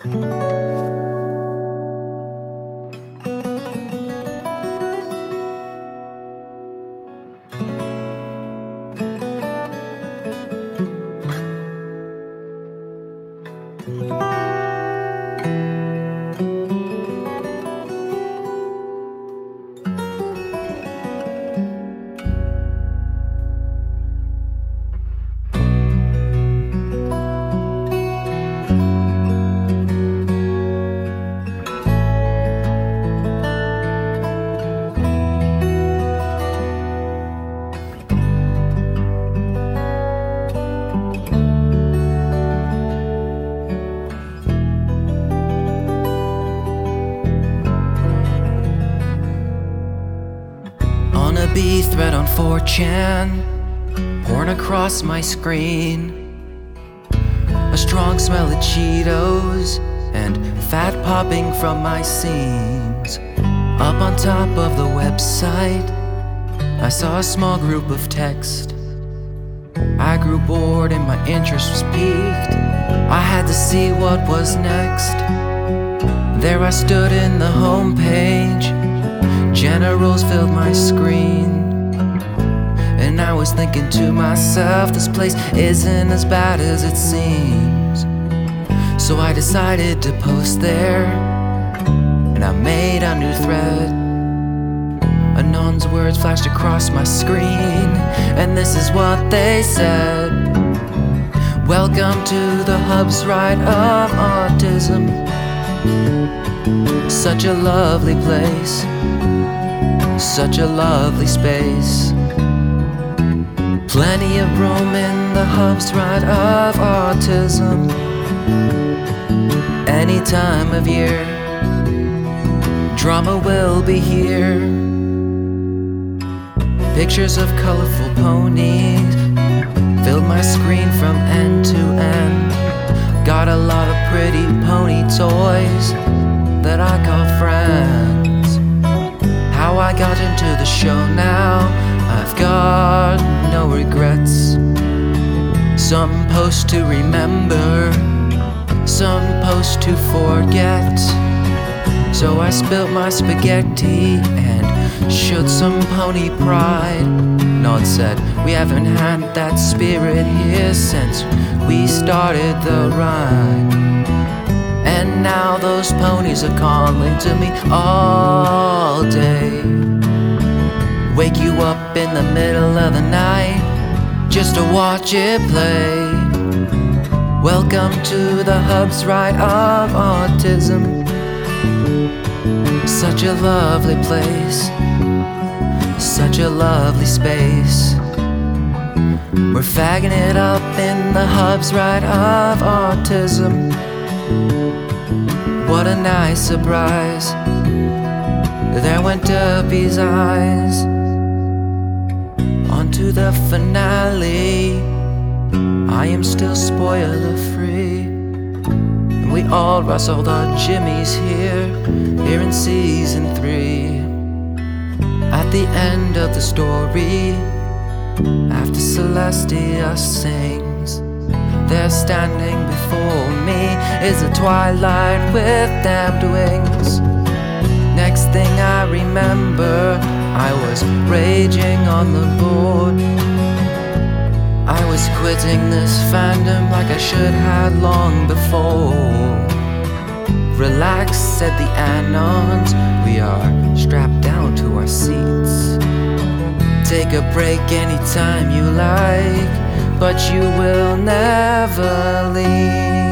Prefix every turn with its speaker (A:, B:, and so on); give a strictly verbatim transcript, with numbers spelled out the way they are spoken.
A: B thread on four chan, porn across my screen. A strong smell of Cheetos and fat popping from my seams. Up on top of the website, I saw a small group of text. I grew bored and my interest was piqued. I had to see what was next. There I stood in the homepage. Generals filled my screen, and I was thinking to myself, this place isn't as bad as it seems. So I decided to post there, and I made a new thread. Anon's words flashed across my screen, and this is what they said. Welcome to the hub's ride of autism. Such a lovely place, such a lovely space. Plenty of room in the hub's ride of autism. Any time of year, drama will be here. Pictures of colorful ponies filled my screen from end to end. Got a lot of pretty pony toys that I call friends. How I got into the show now, I've got no regrets. Some posts to remember, some posts to forget. So I spilt my spaghetti and showed some pony pride. Nod said, we haven't had that spirit here since we started the ride. And now those ponies are calling to me all day. Wake you up in the middle of the night just to watch it play. Welcome to the hub's ride of autism. Such a lovely place, such a lovely space. We're fagging it up in the hub's ride of autism. What a nice surprise. There went Derpy's eyes. On to the finale. I am still spoiler free. And we all rustled our jimmies here, here in season three. At the end of the story, after Celestia sings, there standing before me is a twilight with damned wings. Next thing I remember, I was raging on the board. I was quitting this fandom like I should have long before. Relax, said the Anons, we are strapped down to our seats. Take a break anytime you like, but you will never leave.